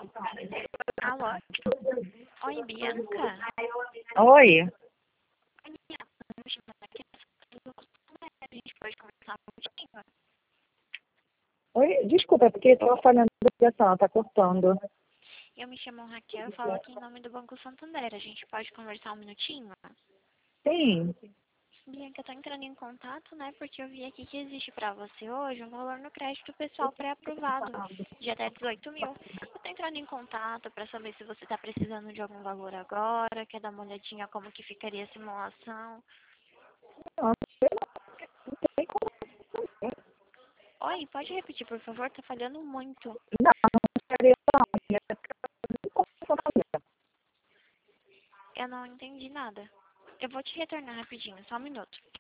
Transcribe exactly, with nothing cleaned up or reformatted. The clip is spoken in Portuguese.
Alô? Oi, Bianca? Oi. Oi, Bianca. Me chamando aqui. A gente pode conversar um pouquinho? Oi, desculpa, é porque estava falhando a ligação, está cortando. Eu me chamo Raquel, eu falo aqui em nome do Banco Santander. A gente pode conversar um minutinho? Sim. Bianca, eu tô entrando em contato, né, porque eu vi aqui que existe pra você hoje um valor no crédito pessoal pré-aprovado de até dezoito mil. Eu tô entrando em contato pra saber se você tá precisando de algum valor agora, quer dar uma olhadinha como que ficaria a simulação. Não, tem como. Oi, pode repetir, por favor? Tá falhando muito. Não, não estaria não. Como eu vou fazer? Eu não entendi nada. Eu vou te retornar rapidinho, só um minuto.